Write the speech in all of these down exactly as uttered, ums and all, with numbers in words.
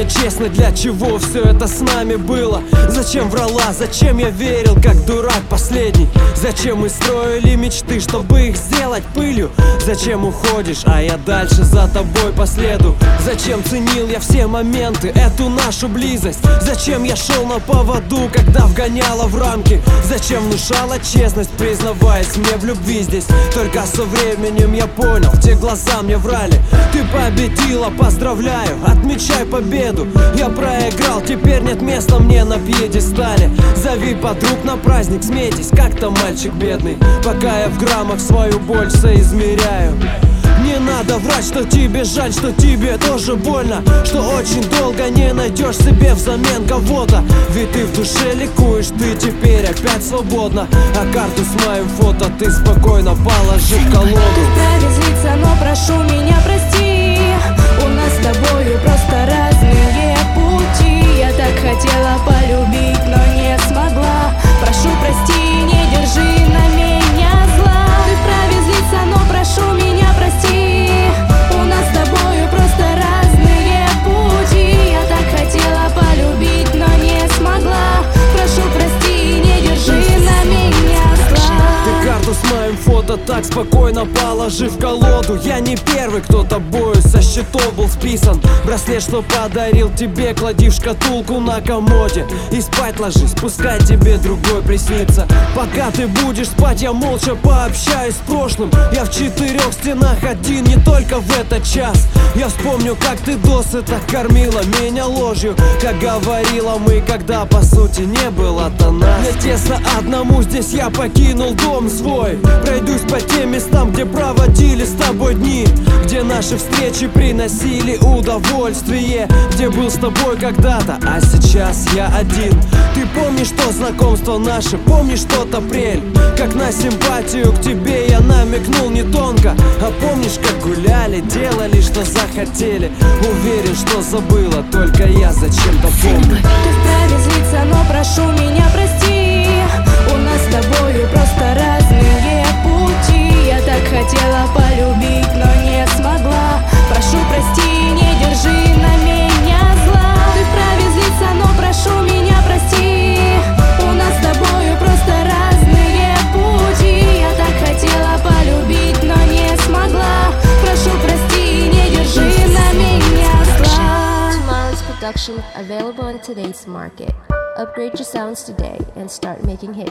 мне честно, для чего все это с нами было? Зачем врала, зачем я верил, как дурак последний? Зачем мы строили мечты, чтобы их сделать пылью? Зачем уходишь, а я дальше за тобой по следу? Зачем ценил я все моменты, эту нашу близость? Зачем я шел на поводу, когда вгоняла в рамки? Зачем внушала честность, признаваясь мне в любви здесь? Только со временем я понял, те глаза мне врали. Ты победила, поздравляю, отмечай победу. Я проиграл, теперь нет места мне на пьедестале. Зови подруг на праздник, смейтесь, как там мальчик бедный, пока я в граммах свою боль соизмеряю. Не надо врать, что тебе жаль, что тебе тоже больно, что очень долго не найдешь себе взамен кого-то. Ведь ты в душе ликуешь, ты теперь опять свободна. А карту с моим фото ты спокойно положи в колоду. Вправе злиться, но прошу меня прости. У нас с тобою просто разные пути. Я так хотела полюбить, но не смогла. Прошу прости, не держи на меня зла. Ты вправе злиться, но прошу меня прости. У нас с тобою просто разные пути. Я так хотела полюбить, но не смогла. Прошу прости, не держи на меня зла. Ты карту с моим фото так спокойно положи в колоду. Я не первый, кто тобою со счетов был списан. Браслет, что подарил тебе, клади в шкатулку на комоде. И спать ложись, пускай тебе другой приснится. Пока ты будешь спать, я молча пообщаюсь с прошлым. Я в четырех стенах один, не только в этот час. Я вспомню, как ты досыта кормила меня ложью, как говорила мы, когда по сути не было-то нас. Мне тесно одному здесь, я покинул дом свой. Пройдусь по тем местам, где проводили с тобой дни, где наши встречи приносили удовольствие, где был с тобой когда-то, а сейчас я один. Ты помнишь то знакомство наше, помнишь тот апрель, как на симпатию к тебе я намекнул не тонко. А помнишь, как гуляли, делали, что захотели? Уверен, что забыла, только я зачем-то помню. Ты вправе злиться, но прошу меня прости. У нас с тобою просто разные пути. Я так хотела полюбить, но не смогла. Прошу прости, не держи на меня зла. Ты вправе злиться, но прошу меня прости. У нас с тобою просто разные пути. Я так хотела полюбить, но не смогла. Прошу прости, не держи на меня зла. Tomorrow's production available in today's market. Upgrade your sounds today and start making hits.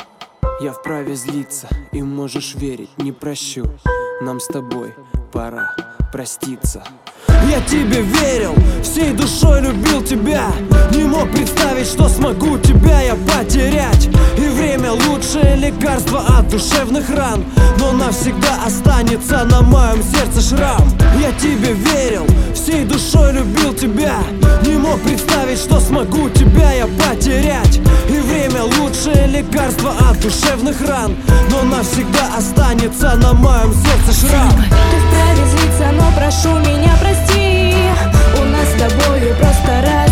Я вправе злиться, и можешь верить, не прощу. Нам с тобой пора проститься. Я тебе верил, всей душой любил тебя. Не мог представить, что смогу тебя я потерять. И время лучшее лекарство от душевных ран, но навсегда останется на моем сердце шрам. Я тебе верил, всей душой любил тебя. Не мог представить, что смогу тебя я потерять. И время лучшее лекарство от душевных ран, но навсегда останется на моем сердце шрам. Ты вправе злиться, но прошу меня прости. У нас с тобою просто разные